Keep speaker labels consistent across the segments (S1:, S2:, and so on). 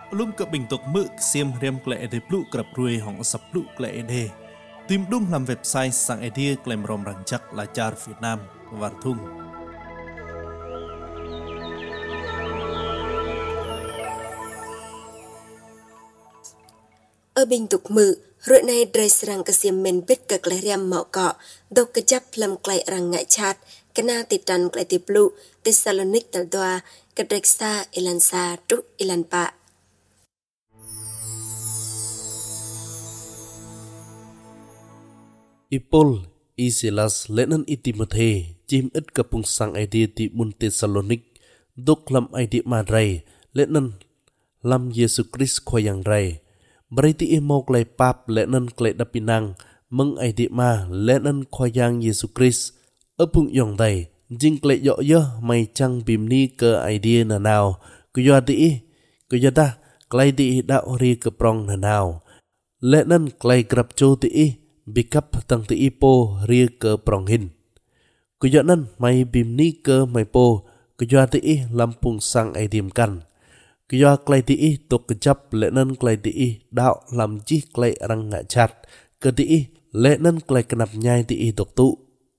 S1: Lum cập bình tục mực xiêm riêng lệ để plu cập ruồi hỏng sập plu lệ để tìm đúng làm website sang idea claim rom răng chắc là char Việt Nam và thung.
S2: Ở bình tục mự, rồi này dray serang kesiam men bit ke kleriam mau kọ, do kejap lam klai rang ngại chat, kena titan klai tiplu, Thessalonik taldoa, kedreksa ilansa truk ilan pa.
S3: Ipol, Isilas, Lenan Itimothe, Jim ít kapung sang idea ti mun Thessalonik, dok lam idea madrai, Lenan lam Yesu Christ khoyang rai. Berarti imau klai pap Lenan klai dapinang, meng idea ma Lenan khoyang Yesu Christ, apung yong dai, jing klai yo yo mai chang bimni ke idea na nào, kuyo da, klai di đạo ri ke prong na nào. Lenan klai grab cho ti bikap tang ti ipo ria ke pronghin. Kuyo nan mai bimni ke mai po, kuyo ti lampung sang ai dim kan. Kuyo klai ti tok kejap lenan klai ti đạo lam chi klai rang ngạ chat. Ke ti lenan klai kenap nyai ti tok tu.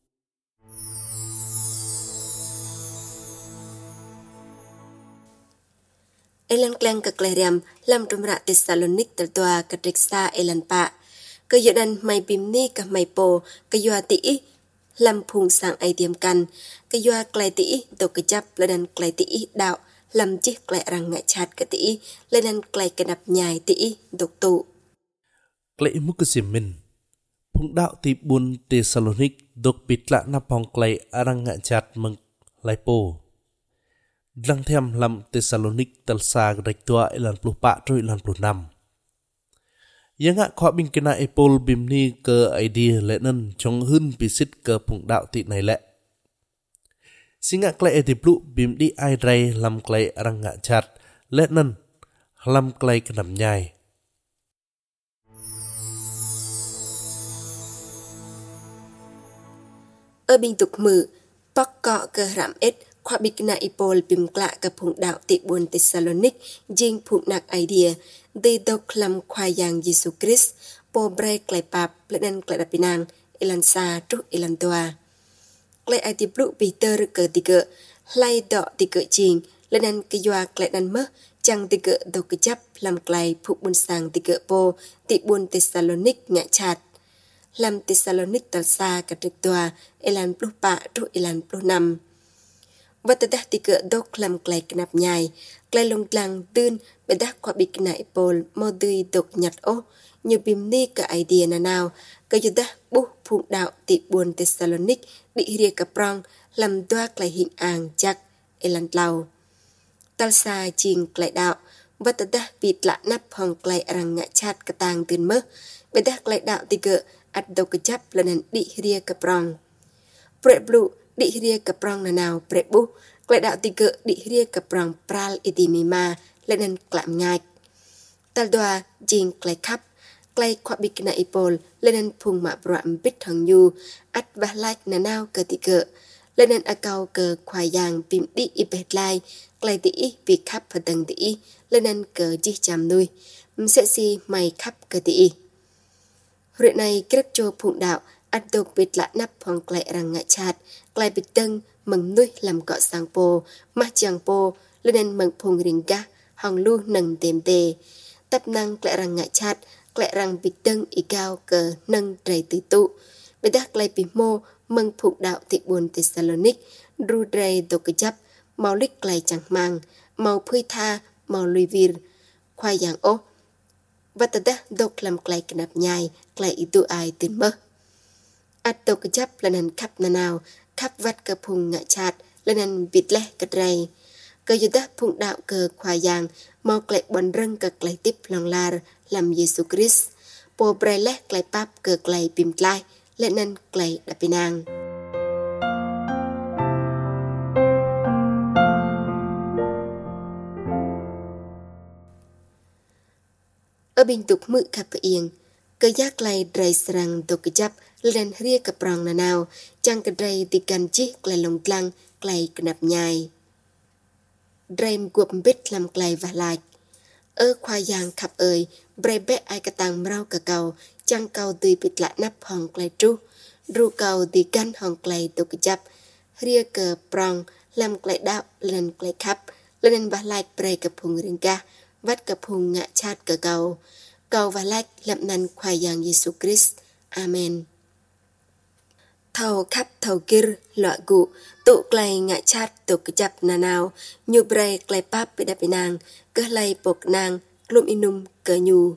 S2: Elan klang ke kleriam lam tumra Thessalonik taldoa kedreksa elan pa. Keyodan mai bimni ka mai po, keyoa ti lam phung sang ai tiêm căn, keyoa klai ti do kejap ledan klai ti đạo lam chi klai rang ngại chat ke ti ledan klai kenap nyai ti dok tu.
S3: Klai mukusim min. Phung đạo ti bun Thessalonik dok pitla na pong klai rang ngại chat meng lai po. Dlang thêm lam Thessalonik talsa rek tua ilan puluh pa troi ilan puluh enam. Yang ngak khóa bình kena Apple bimni ke idea lenan trong hơn bisit ke phung đạo ti này lệ. Singa klai ediplu bim di ai ray lam klai rang ngạ chat lenan lam klai kenam nyai.
S2: Ở bình tục mự, bóc cọ ke ram et khóa bình kena Apple bim klạ ke phung đạo ti buôn Thessalonik jing phung nak idea. Di dok lam khoyang Yesu Christ po bray klai pap ledan klai dapinang ilan sa truk ilan tua. Klai ai tiplu Peter ke tiga lay do tiga jing ledan keyoa klai dan meh chang tiga do kejap lam klai phuk bun sang tiga po ti bun Thessalonik ngạ chat. Lam Thessalonik talsa kadrik tua ilan puluh pa truk ilan puluh enam. Vatadah tiga dok lam klai kenap nyai, klai long lang dun bedah kwa bikna ipol modui dok nyat o như bimni ke idea na nào ke yudah buh phung đạo ti buôn Thessalonik bị ria ke prong lam doa klai hình ang chak elan lau. Talsa jing klai đạo vatadah bit la nap hong klai rang ngạ chat ke tang tin meh bedah klai đạo tiga at dok kejap lanan bị ria ke prong. Pre blue di ria ke prong na nào prebu klai đạo tiga di ria ke prong pral itimima lenan klam ngạch. Taldoa jing klai khắp klai kwa bikna ipol lenan phung ma bram bit hang yu at bahlak na nào ke tiga lenan akau ke khoyang pim di ipet lai klai ti bi khắp padang ti lenan ke ji cham nui sẽ si mai khắp ke ti. Rồi này kết cho phung đạo at dok bit la nap hong klai rang ngạ chat klai bit teng meng nuôi làm cọ sang po ma chang po lenan meng phung ring ga hong lu nang tem te tap nang klai rang ngạ chat klai rang bit teng i cao ke nang trai ti tu bedah klai pi mo meng phung đạo ti buôn Thessalonik ru trai do kejap mau lik klai chang mang mau phui tha mau lui vir khoai yang o vatadah dok lam klai kenap nyai klai itu ai tin mơ. At do kejap lanan khắp na nào khắp vắt ke phung ngạ chat lanan bit leh ke drai ke yudah phung đạo ke khoyang mau klai bon rang ke klai tip long lar lam Yesu Christ po brai leh klai pap ke klai pim klai lanan klai dapinang. Ở bình tục mự khắp yên ke yak klai drai serang do kejap ledan ria ke prong na nào chang ke drai ti kan chi klai long tlang klai kenap nyai. Drai guap bit lam klai vahlak khoa giang khắp ơi bre bé ai cả tàng rau cả cầu chăng cầu tùy bịt lại nắp hòn clay tru ru cầu tùy căn hòn clay tục chập ria cờ prong làm clay đạo lần clay khắp lên và lại bre cặp hùng riêng ca vắt cặp hùng ngạ chát cả cầu và lại làm năn khoa giang Jesus Christ amen thầu khắp thầu kia loại cụ tụ clay ngạ chát tục chập nà nào như bre clay pap bị đập nàng cơ lay bộc nàng lum inum cơ nhu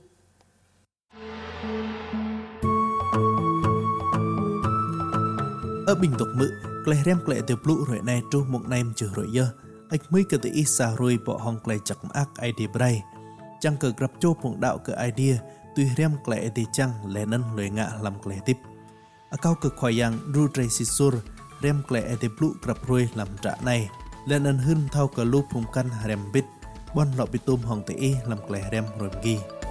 S1: ở bình tục mự clay rem clay tiêu blu rồi này tru một nem chữ rồi giờ ách mới cơ tự xa rồi bỏ hong clay chặt ác idea bray chẳng cờ gặp cho phong đạo cơ idea tuy rem clay thì chẳng lẽ nân lời ngạ làm clay tiếp ở cao cực khoai yang ru tray sisur rem clay tiêu blu gặp rồi làm trả này lên nân hưng thao cờ lu phùng căn rem bít bon lọ bị tôm hong tự làm clay rem rồi ghi